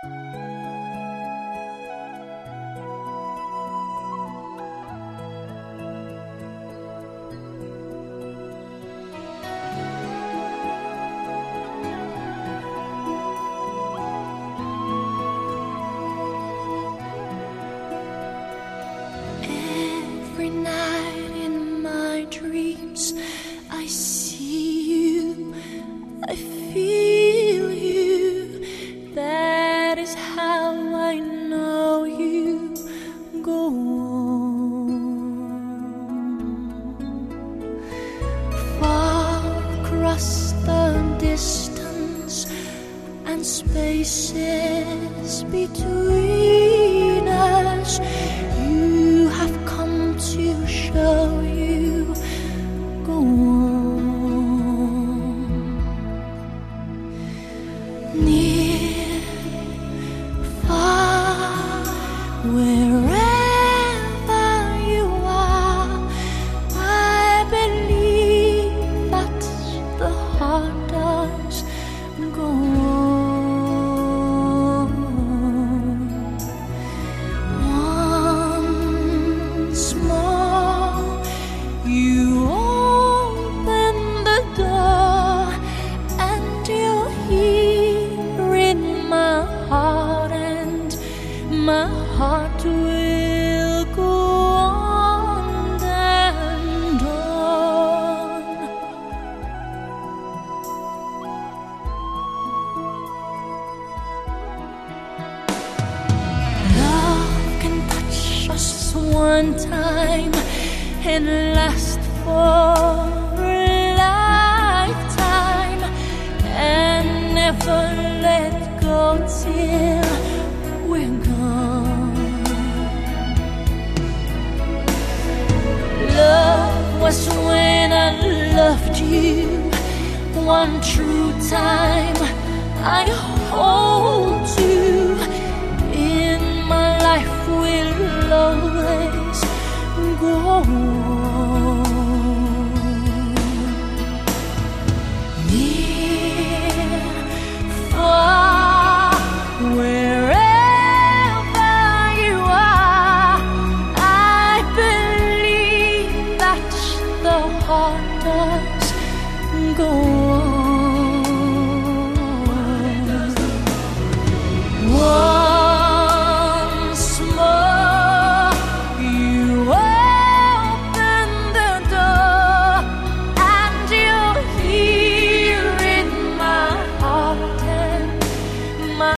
Every night in my dreams, I see you, I feel you. That is how I know you. Go on. Far across the distance and spaces between us, you have come to show you. Go on. Near, far, wherever you are, I believe that the heart does. Go on. Once more, you open the door, and you're here in my heart, and my heart will go on and on. Love can touch us one time and last for a lifetime, and never let go till we're gone. Love was when I loved you one true time. I hold you in my life, will always go on.